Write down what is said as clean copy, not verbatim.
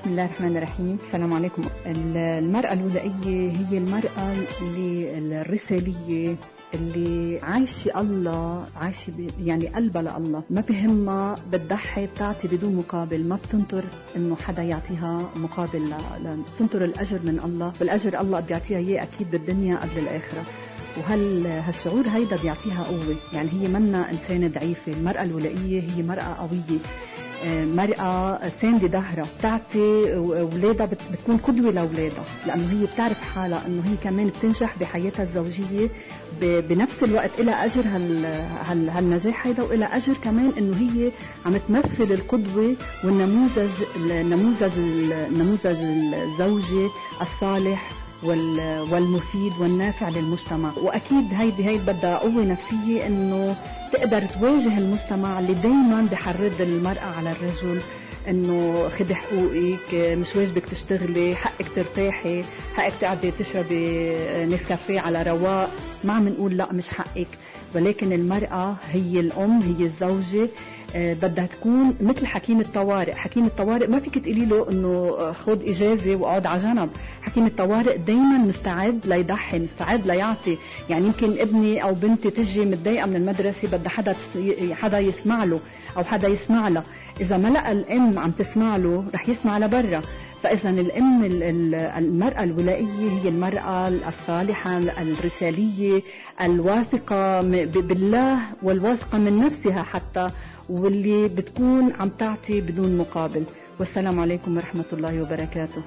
بسم الله الرحمن الرحيم. السلام عليكم. المرأة الولائية هي المرأة الرسالية اللي عايشة الله، عايشة يعني قلبها لله، ما بهمها، بتضحي، بتعطي بدون مقابل، ما بتنطر انه حدا يعطيها مقابل، تنطر الاجر من الله، والاجر الله بيعطيها اياه اكيد بالدنيا قبل الاخره. هالشعور هيدا بيعطيها قوة، يعني هي منا إنسانة ضعيفة. المرأة الولائية هي مرأة قوية، مرأة ساندة ظهرها، بتعطي أولادها، بتكون قدوة لأولادها، لأنه هي بتعرف حالها أنه هي كمان بتنجح بحياتها الزوجية، بنفس الوقت إلى أجر هالنجاح هيدا، وإلى أجر كمان أنه هي عم تمثل القدوة والنموذج النموذج الزوجي الصالح والمفيد والنافع للمجتمع. واكيد هيدي بدها قوه نفسيه انه تقدر تواجه المجتمع اللي دايما بحرض المراه على الرجل، انه خدي حقوقك، مش واجبك تشتغلي، حقك ترتاحي، حقك تقعدي تشربي نسكافيه على رواق. ما عم نقول لا مش حقك، ولكن المراه هي الام، هي الزوجه، بدها تكون مثل حكيم الطوارئ. حكيم الطوارئ ما فيك تقولي له انه خذ اجازه واقعد على جنب. حكيم الطوارئ دايما مستعد ليضحي، مستعد ليعطي. يعني يمكن ابني او بنتي تجي متضايقه من المدرسه، بدها حدا يسمع له او حدا يسمع لها. اذا ما لقى الام عم تسمع له رح يسمع لبرا. فاذا الام، المراه الولائيه هي المراه الصالحه الرساليه الواثقه بالله والواثقه من نفسها حتى، واللي بتكون عم تعطي بدون مقابل. والسلام عليكم ورحمة الله وبركاته.